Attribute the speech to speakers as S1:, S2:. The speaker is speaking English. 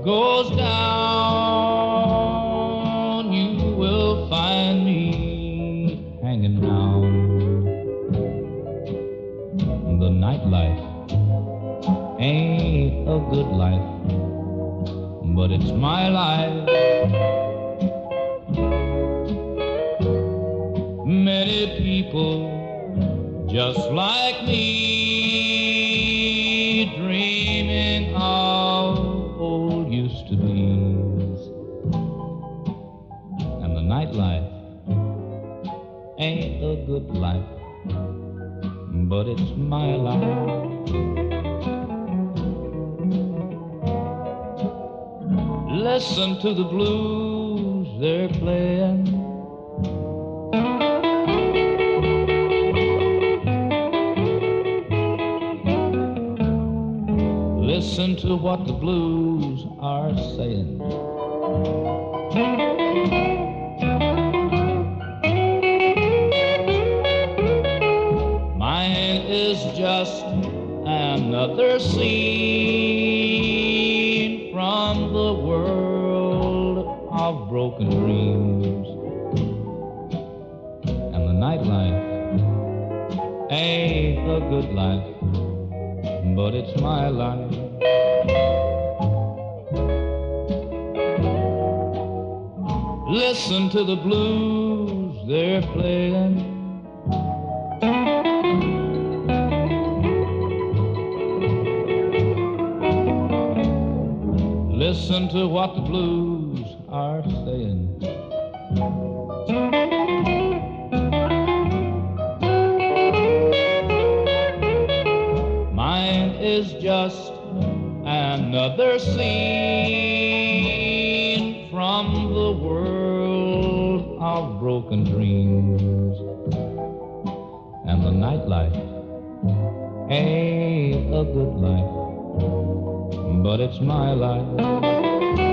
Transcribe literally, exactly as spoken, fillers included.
S1: goes down, you will find me hanging round. The nightlife ain't a good life, but it's my life. Many people just like me, dreaming of old used-to-be's. And the nightlife ain't a good life, but it's my life. Listen to the blues they're playing. Listen to what the blues are saying. Mine is just another scene from the world of broken dreams. And the nightlife ain't a good life, but it's my life. Listen to the blues they're playing. Listen to what the blues are saying. Mine is just another scene from the world of broken dreams. And the nightlife ain't a good life, but it's my life.